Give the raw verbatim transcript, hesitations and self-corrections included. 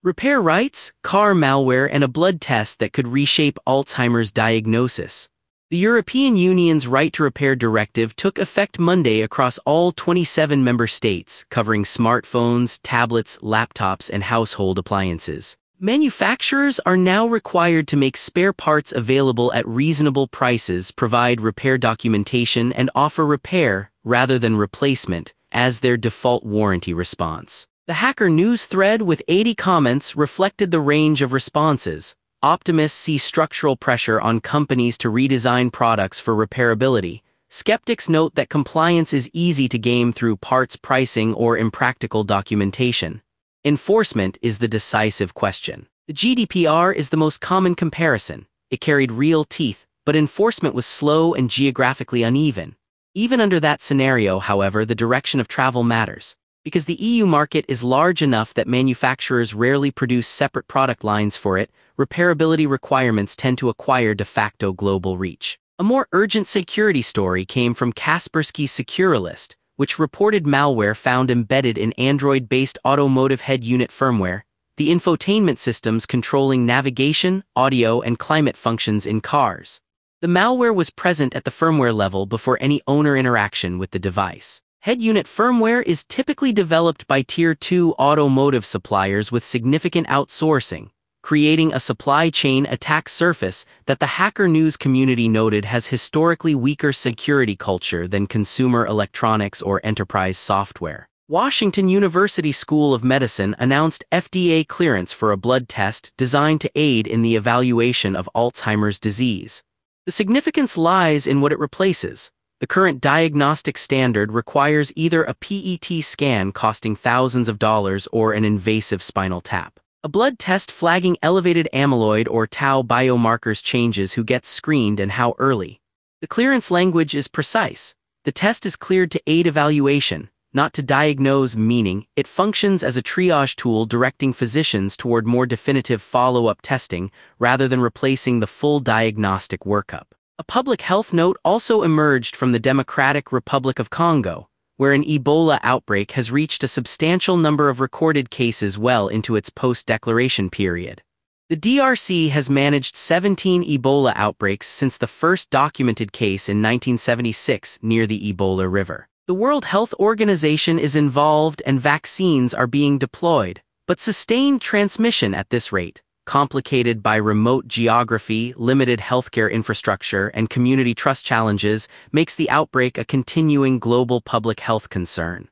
Repair rights, car malware, and a blood test that could reshape Alzheimer's diagnosis. The European Union's Right to Repair Directive took effect Monday across all twenty-seven member states, covering smartphones, tablets, laptops, and household appliances. Manufacturers are now required to make spare parts available at reasonable prices, provide repair documentation, and offer repair, rather than replacement, as their default warranty response. The Hacker News thread with eighty comments reflected the range of responses. Optimists see structural pressure on companies to redesign products for repairability. Skeptics note that compliance is easy to game through parts pricing or impractical documentation. Enforcement is the decisive question. The G D P R is the most common comparison. It carried real teeth, but enforcement was slow and geographically uneven. Even under that scenario, however, the direction of travel matters. Because the E U market is large enough that manufacturers rarely produce separate product lines for it, repairability requirements tend to acquire de facto global reach. A more urgent security story came from Kaspersky Securalist, which reported malware found embedded in Android-based automotive head unit firmware, the infotainment systems controlling navigation, audio, and climate functions in cars. The malware was present at the firmware level before any owner interaction with the device. Head unit firmware is typically developed by Tier two automotive suppliers with significant outsourcing, creating a supply chain attack surface that the Hacker News community noted has historically weaker security culture than consumer electronics or enterprise software. Washington University School of Medicine announced F D A clearance for a blood test designed to aid in the evaluation of Alzheimer's disease. The significance lies in what it replaces. The current diagnostic standard requires either a P E T scan costing thousands of dollars or an invasive spinal tap. A blood test flagging elevated amyloid or tau biomarkers changes who gets screened and how early. The clearance language is precise. The test is cleared to aid evaluation, not to diagnose, meaning it functions as a triage tool directing physicians toward more definitive follow-up testing rather than replacing the full diagnostic workup. A public health note also emerged from the Democratic Republic of Congo, where an Ebola outbreak has reached a substantial number of recorded cases well into its post-declaration period. The D R C has managed seventeen Ebola outbreaks since the first documented case in nineteen seventy-six near the Ebola River. The World Health Organization is involved and vaccines are being deployed, but sustained transmission at this rate, complicated by remote geography, limited healthcare infrastructure, and community trust challenges, makes the outbreak a continuing global public health concern.